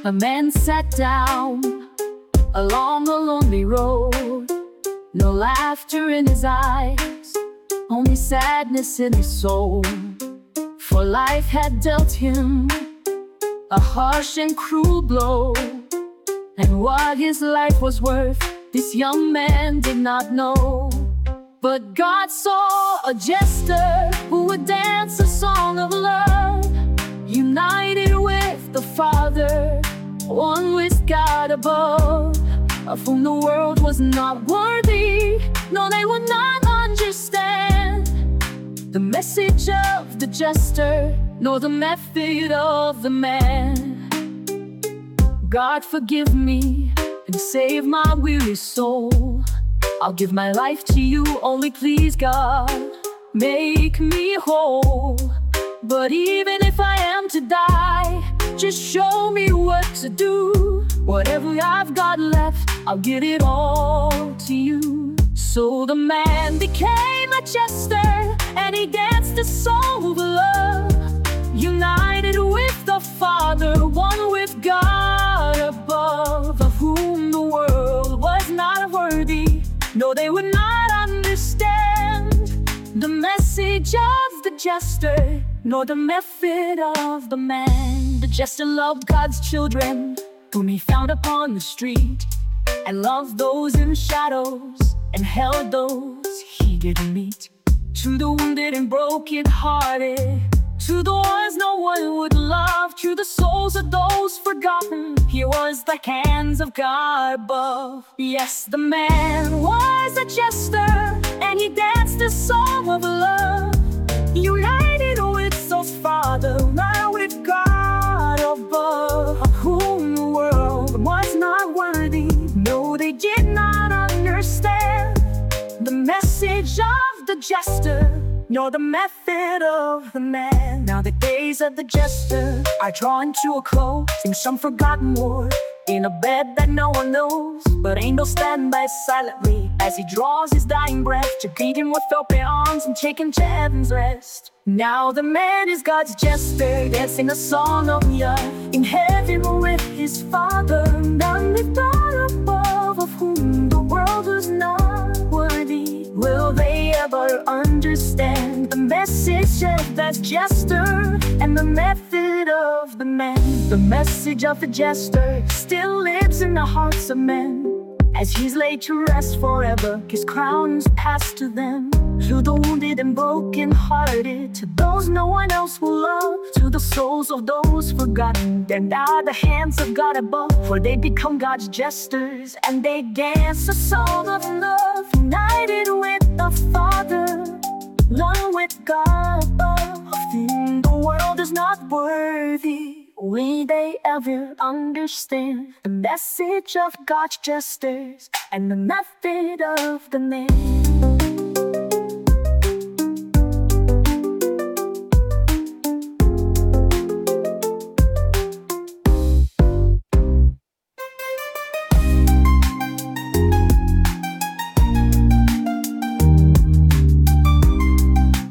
A man sat down along a lonely road. No laughter in his eyes, only sadness in his soul. For life had dealt him a harsh and cruel blow, and what his life was worth, this young man did not know. But God saw a jester who would dance a song of love, united with the Father, one with God above, of whom the world was not worthy. No, they would not understand the message of the jester, nor the method of the man. God, forgive me and save my weary soul. I'll give my life to you, only please, God, make me whole. But even if I am to die, just show me what to do. Whatever I've got left, I'll give it all to you. So the man became a jester, and he danced a song of love, united with the Father, one with God above, of whom the world was not worthy. No, they would not understand the message of the jester, nor the method of the man. The jester loved God's children, whom he found upon the street, and loved those in shadows, and held those he didn't meet. To the wounded and broken-hearted, to the ones no one would love, to the souls of those forgotten, he was the hands of God above. Yes, the man was a jester, and he danced a song of love, united with the Father, now with God above, of whom the world was not worthy. No, they did not understand the message of the jester, nor the method of the man. Now the days of the jester are drawing to a close, in some forgotten ward, in a bed that no one knows. But angels stand by silently as he draws his dying breath, to greet him with open arms and take him to heaven's rest. Now the man is God's jester, dancing a song of love, in heaven with his Father, none with God above, of whom the world was not worthy. Will they ever understand the message of that jester, and the method of the man? The message of the jester still lives in the hearts of men, as he's laid to rest forever, his crown is passed to them. To the wounded and broken-hearted, to those no one else will love, to the souls of those forgotten, they're now the hands of God above, for they become God's jesters, and they dance a song of love, united with the Father, one with God above, of whom the world is not worthy. Will they ever understand the message of God's jesters, and the method of the man?